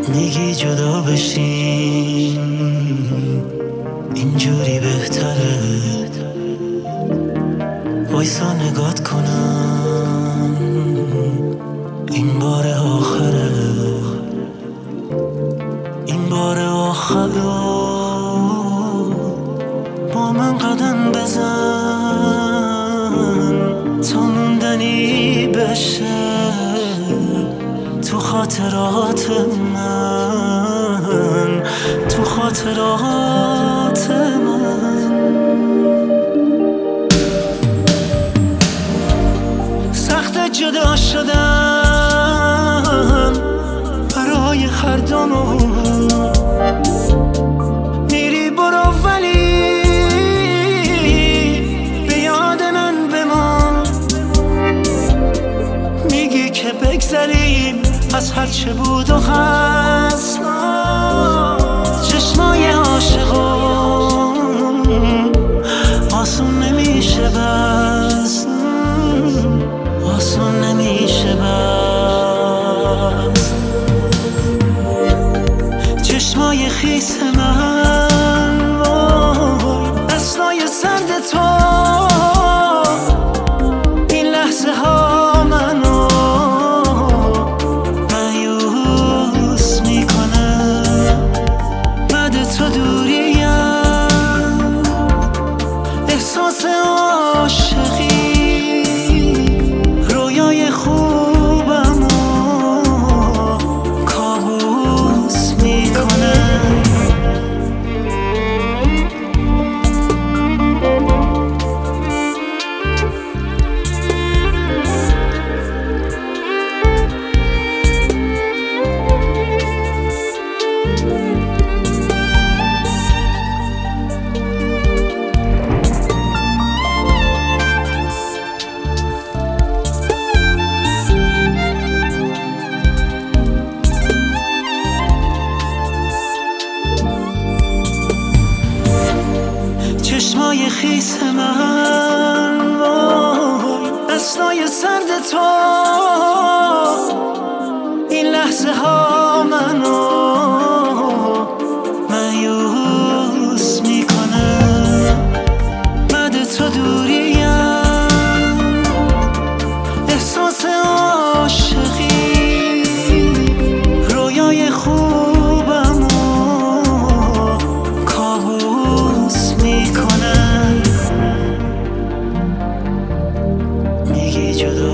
میگی جدا بشیم اینجوری بهتره، وایسا نگات کنم این بار آخره، این بار آخره، با من قدم بزن تا موندنی بشه تو خاطرات من، تو خاطرات من. سخت جدا شدن برای هر دومون، میری برو ولی به یاد من بمان، میگی که بگذریم از هرچه بود و هست، چشمای عاشقون آسون نمیشه بست، آسون نمیشه بست. چشمای خیس من وای دستای سرد تو، این لحظه ها منو مایوس میکنه، بعد تو دوریم احساس عاشقی رویای خوبمو کابوس میکنه. چشمای خیس من وای دستای سرد تو، این لحظه ها منو مایوس میکنه، بعد تو دوریم احساس عاشقی رویای خوبمو کابوس میکنه. میگی جدا